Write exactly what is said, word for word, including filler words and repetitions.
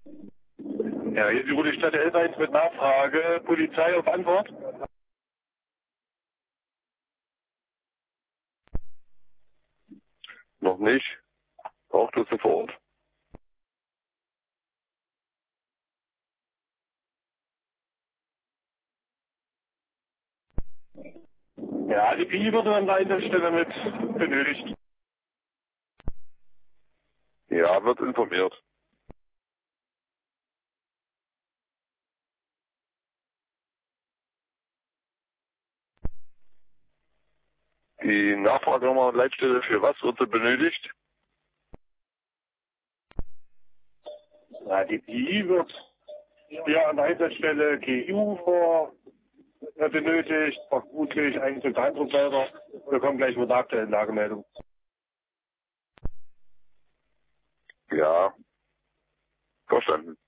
Ja, hier ist die Rudelstadt elf eins mit Nachfrage. Polizei auf Antwort. Noch nicht. Braucht es sofort. Ja, die P I wird an der Einsatzstelle mit benötigt. Ja, wird informiert. Die Nachfragenummer und Leitstelle für was wird sie benötigt? Ja, die P I wird hier an der Einsatzstelle G U vor äh, benötigt, vermutlich Einzel- und Eindruckmelder. Wir kommen gleich mit der aktuellen Lagemeldung. Ja, verstanden.